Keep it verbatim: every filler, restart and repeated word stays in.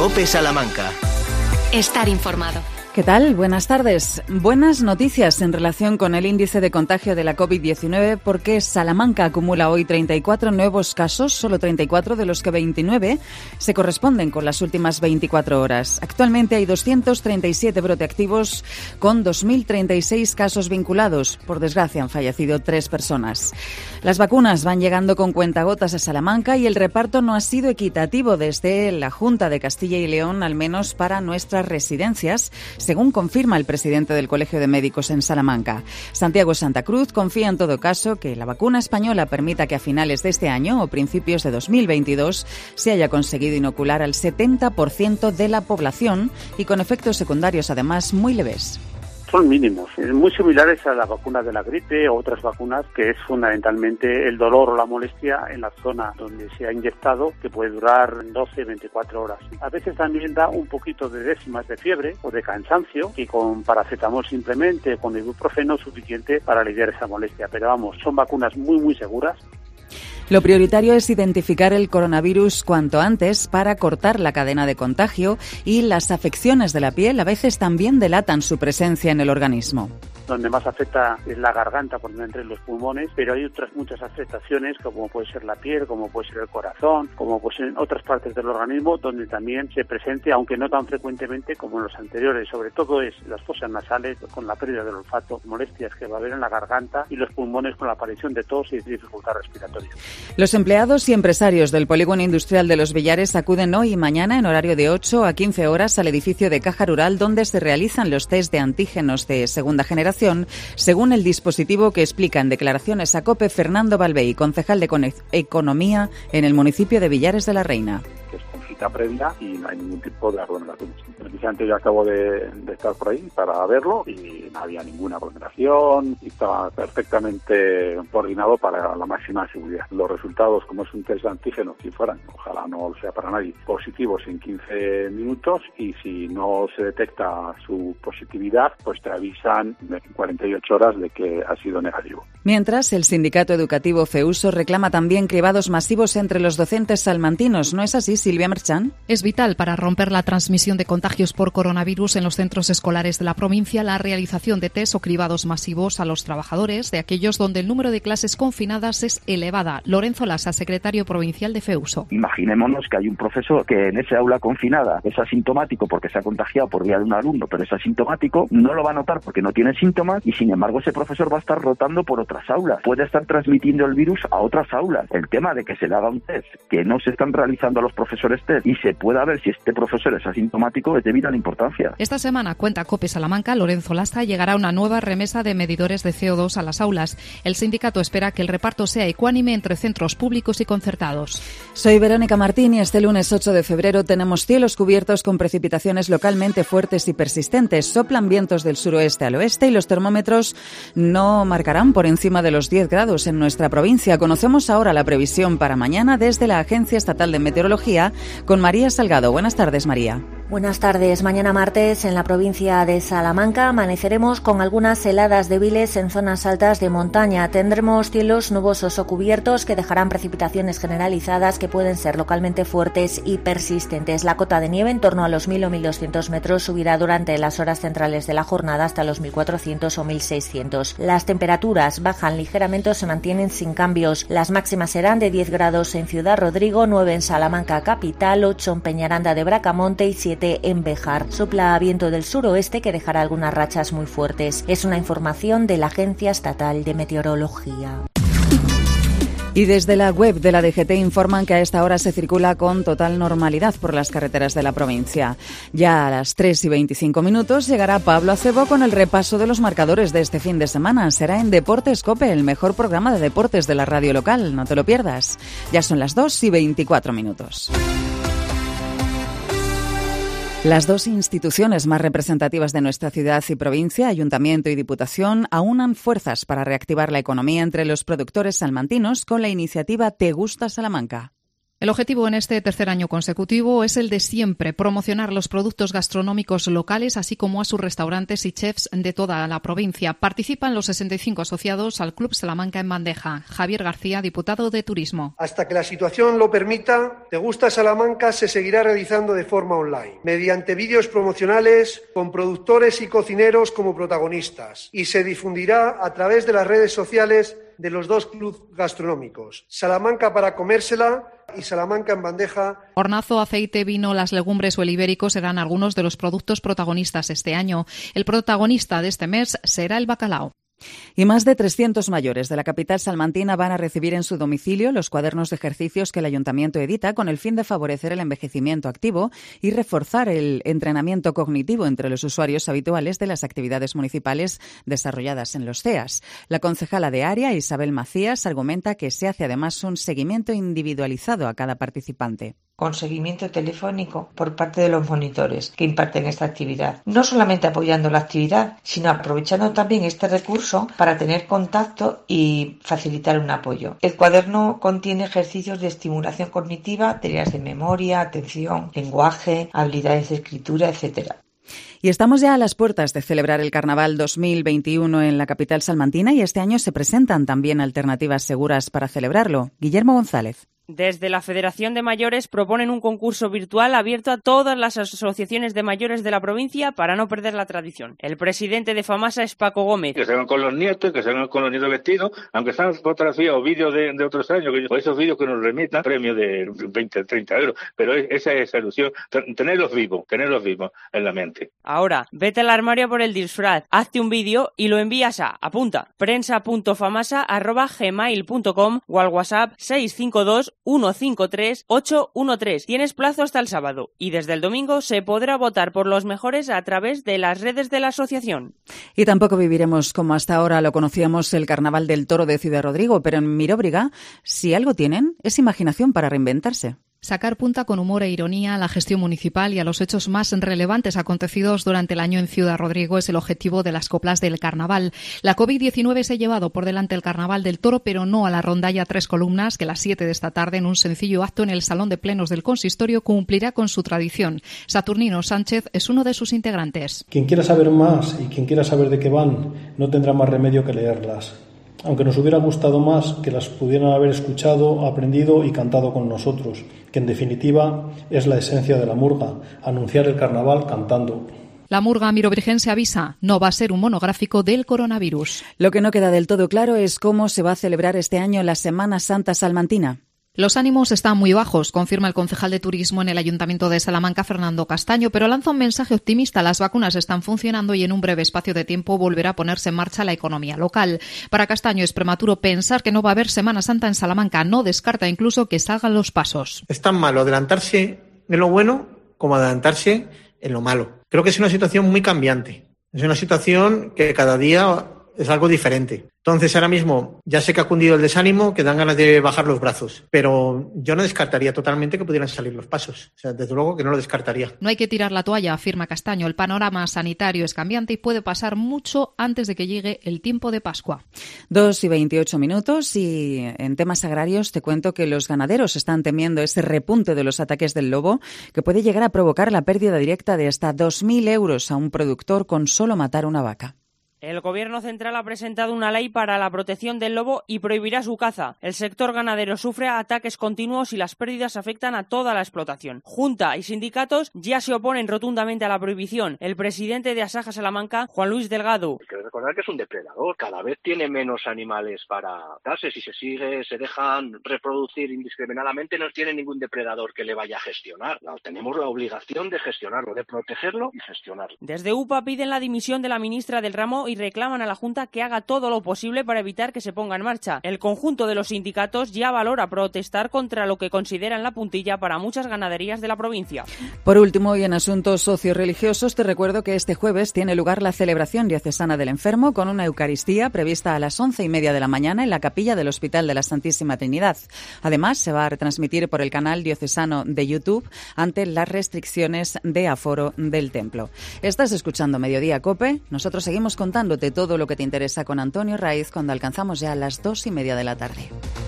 COPE Salamanca. Estar informado. ¿Qué tal? Buenas tardes. Buenas noticias en relación con el índice de contagio de la covid diecinueve porque Salamanca acumula hoy treinta y cuatro nuevos casos, solo treinta y cuatro de los que veintinueve se corresponden con las últimas veinticuatro horas. Actualmente hay doscientos treinta y siete brote activos con dos mil treinta y seis casos vinculados. Por desgracia han fallecido tres personas. Las vacunas van llegando con cuentagotas a Salamanca y el reparto no ha sido equitativo desde la Junta de Castilla y León, al menos para nuestras residencias, según confirma el presidente del Colegio de Médicos en Salamanca. Santiago Santa Cruz confía en todo caso que la vacuna española permita que a finales de este año o principios de dos mil veintidós se haya conseguido inocular al setenta por ciento de la población y con efectos secundarios además muy leves. Son mínimos, muy similares a la vacuna de la gripe o otras vacunas, que es fundamentalmente el dolor o la molestia en la zona donde se ha inyectado, que puede durar doce a veinticuatro horas. A veces también da un poquito de décimas de fiebre o de cansancio, y con paracetamol simplemente, con ibuprofeno suficiente para aliviar esa molestia. Pero vamos, son vacunas muy muy seguras. Lo prioritario es identificar el coronavirus cuanto antes para cortar la cadena de contagio, y las afecciones de la piel a veces también delatan su presencia en el organismo. Donde más afecta es la garganta, por entre los pulmones, pero hay otras muchas afectaciones, como puede ser la piel, como puede ser el corazón, como puede ser en otras partes del organismo, donde también se presente, aunque no tan frecuentemente como en los anteriores. Sobre todo es las fosas nasales, con la pérdida del olfato, molestias que va a haber en la garganta, y los pulmones con la aparición de tos y dificultad respiratoria. Los empleados y empresarios del Polígono Industrial de Los Villares acuden hoy y mañana en horario de ocho a quince horas al edificio de Caja Rural, donde se realizan los test de antígenos de segunda generación, según el dispositivo que explica en declaraciones a COPE Fernando Balbey, concejal de Economía en el municipio de Villares de la Reina. Que es con cita previa y no hay ningún tipo de aglomeración. Precisamente yo acabo de, de estar por ahí para verlo y no había ninguna aglomeración y estaba perfectamente coordinado para la máxima seguridad. Los resultados, como es un test de antígenos, si fueran, ojalá no lo sea para nadie, positivos en quince minutos, y si no se detecta su positividad, pues te avisan en cuarenta y ocho horas de que ha sido negativo. Mientras, el sindicato educativo FEUSO reclama también cribados masivos entre los docentes salmantinos. ¿No es así, Silvia Merchán? Es vital para romper la transmisión de contagios por coronavirus en los centros escolares de la provincia la realización de test o cribados masivos a los trabajadores de aquellos donde el número de clases confinadas es elevada. Lorenzo Lasa, secretario provincial de FEUSO. Imaginémonos que hay un profesor que en ese aula confinada es asintomático porque se ha contagiado por vía de un alumno, pero es asintomático, no lo va a notar porque no tiene síntomas, y sin embargo ese profesor va a estar rotando por otras aulas. Puede estar transmitiendo el virus a otras aulas. El tema de que se le haga un test, que no se están realizando a los profesores test y se pueda ver si este profesor es asintomático, es de vital importancia. Esta semana, cuenta COPE Salamanca, Lorenzo Lasta, llegará una nueva remesa de medidores de C O dos a las aulas. El sindicato espera que el reparto sea ecuánime entre centros públicos y concertados. Soy Verónica Martín y este lunes ocho de febrero tenemos cielos cubiertos con precipitaciones localmente fuertes y persistentes. Soplan vientos del suroeste al oeste y los termómetros no marcarán por encima de los diez grados en nuestra provincia. Conocemos ahora la previsión para mañana desde la Agencia Estatal de Meteorología con María Salgado. Buenas tardes, María. Buenas tardes. Mañana martes en la provincia de Salamanca amaneceremos con algunas heladas débiles en zonas altas de montaña. Tendremos cielos nubosos o cubiertos que dejarán precipitaciones generalizadas que pueden ser localmente fuertes y persistentes. La cota de nieve en torno a los mil o mil doscientos metros subirá durante las horas centrales de la jornada hasta los mil cuatrocientos o mil seiscientos. Las temperaturas bajan ligeramente o se mantienen sin cambios. Las máximas serán de diez grados en Ciudad Rodrigo, nueve en Salamanca capital, ocho en Peñaranda de Bracamonte y siete en Béjar. Sopla viento del suroeste que dejará algunas rachas muy fuertes. Es una información de la Agencia Estatal de Meteorología. Y desde la web de la D G T informan que a esta hora se circula con total normalidad por las carreteras de la provincia. Ya a las tres y veinticinco minutos llegará Pablo Acebo con el repaso de los marcadores de este fin de semana. Será en Deportes COPE, el mejor programa de deportes de la radio local. No te lo pierdas. Ya son las dos y veinticuatro minutos. Las dos instituciones más representativas de nuestra ciudad y provincia, Ayuntamiento y Diputación, aunan fuerzas para reactivar la economía entre los productores salmantinos con la iniciativa Te Gusta Salamanca. El objetivo en este tercer año consecutivo es el de siempre, promocionar los productos gastronómicos locales, así como a sus restaurantes y chefs de toda la provincia. Participan los sesenta y cinco asociados al Club Salamanca en Bandeja. Javier García, diputado de Turismo. Hasta que la situación lo permita, Te Gusta Salamanca se seguirá realizando de forma online, mediante vídeos promocionales con productores y cocineros como protagonistas, y se difundirá a través de las redes sociales de los dos clubes gastronómicos, Salamanca para comérsela y Salamanca en bandeja. Hornazo, aceite, vino, las legumbres o el ibérico serán algunos de los productos protagonistas este año. El protagonista de este mes será el bacalao. Y más de trescientos mayores de la capital salmantina van a recibir en su domicilio los cuadernos de ejercicios que el ayuntamiento edita con el fin de favorecer el envejecimiento activo y reforzar el entrenamiento cognitivo entre los usuarios habituales de las actividades municipales desarrolladas en los C E A S. La concejala de área, Isabel Macías, argumenta que se hace además un seguimiento individualizado a cada participante. Con seguimiento telefónico por parte de los monitores que imparten esta actividad. No solamente apoyando la actividad, sino aprovechando también este recurso para tener contacto y facilitar un apoyo. El cuaderno contiene ejercicios de estimulación cognitiva, tareas de memoria, atención, lenguaje, habilidades de escritura, etcétera. Y estamos ya a las puertas de celebrar el Carnaval dos mil veintiuno en la capital salmantina y este año se presentan también alternativas seguras para celebrarlo. Guillermo González. Desde la Federación de Mayores proponen un concurso virtual abierto a todas las asociaciones de mayores de la provincia para no perder la tradición. El presidente de FAMASA es Paco Gómez. Que se hagan con los nietos, que se hagan con los nietos vestidos, aunque sean fotografías o vídeos de, de otros años, que, o esos vídeos que nos remitan, premio de veinte, treinta euros. Pero esa es la ilusión, tenerlos vivos, tenerlos vivos en la mente. Ahora, vete al armario por el disfraz, hazte un vídeo y lo envías a, apunta, prensa punto famasa arroba gmail punto com o al WhatsApp seis cinco dos uno cinco tres ocho uno tres. Tienes plazo hasta el sábado y desde el domingo se podrá votar por los mejores a través de las redes de la asociación. Y tampoco viviremos como hasta ahora lo conocíamos el Carnaval del Toro de Ciudad Rodrigo, pero en Miróbriga, si algo tienen, es imaginación para reinventarse. Sacar punta con humor e ironía a la gestión municipal y a los hechos más relevantes acontecidos durante el año en Ciudad Rodrigo es el objetivo de las coplas del Carnaval. La covid diecinueve se ha llevado por delante el Carnaval del Toro, pero no a la rondalla Tres Columnas, que a las siete de esta tarde, en un sencillo acto en el Salón de Plenos del Consistorio, cumplirá con su tradición. Saturnino Sánchez es uno de sus integrantes. Quien quiera saber más y quien quiera saber de qué van, no tendrá más remedio que leerlas. Aunque nos hubiera gustado más que las pudieran haber escuchado, aprendido y cantado con nosotros, que en definitiva es la esencia de la murga, anunciar el carnaval cantando. La murga mirobrigense avisa, no va a ser un monográfico del coronavirus. Lo que no queda del todo claro es cómo se va a celebrar este año la Semana Santa salmantina. Los ánimos están muy bajos, confirma el concejal de Turismo en el Ayuntamiento de Salamanca, Fernando Castaño, pero lanza un mensaje optimista. Las vacunas están funcionando y en un breve espacio de tiempo volverá a ponerse en marcha la economía local. Para Castaño es prematuro pensar que no va a haber Semana Santa en Salamanca. No descarta incluso que salgan los pasos. Es tan malo adelantarse en lo bueno como adelantarse en lo malo. Creo que es una situación muy cambiante. Es una situación que cada día es algo diferente. Entonces, ahora mismo ya sé que ha cundido el desánimo, que dan ganas de bajar los brazos, pero yo no descartaría totalmente que pudieran salir los pasos. O sea, desde luego que no lo descartaría. No hay que tirar la toalla, afirma Castaño. El panorama sanitario es cambiante y puede pasar mucho antes de que llegue el tiempo de Pascua. Dos y veintiocho minutos y en temas agrarios te cuento que los ganaderos están temiendo ese repunte de los ataques del lobo que puede llegar a provocar la pérdida directa de hasta dos mil euros a un productor con solo matar una vaca. El Gobierno central ha presentado una ley para la protección del lobo y prohibirá su caza. El sector ganadero sufre ataques continuos y las pérdidas afectan a toda la explotación. Junta y sindicatos ya se oponen rotundamente a la prohibición. El presidente de Asaja Salamanca, Juan Luis Delgado. Hay que recordar que es un depredador. Cada vez tiene menos animales para darse. Si se sigue, se dejan reproducir indiscriminadamente, no tiene ningún depredador que le vaya a gestionar. No, tenemos la obligación de gestionarlo, de protegerlo y gestionarlo. Desde U P A piden la dimisión de la ministra del ramo y reclaman a la Junta que haga todo lo posible para evitar que se ponga en marcha. El conjunto de los sindicatos ya valora protestar contra lo que consideran la puntilla para muchas ganaderías de la provincia. Por último, y en asuntos socioreligiosos, te recuerdo que este jueves tiene lugar la celebración diocesana del enfermo con una Eucaristía prevista a las once y media de la mañana en la capilla del Hospital de la Santísima Trinidad. Además, se va a retransmitir por el canal diocesano de YouTube ante las restricciones de aforo del templo. Estás escuchando Mediodía COPE. Nosotros seguimos contando de todo lo que te interesa con Antonio Raiz cuando alcanzamos ya las dos y media de la tarde.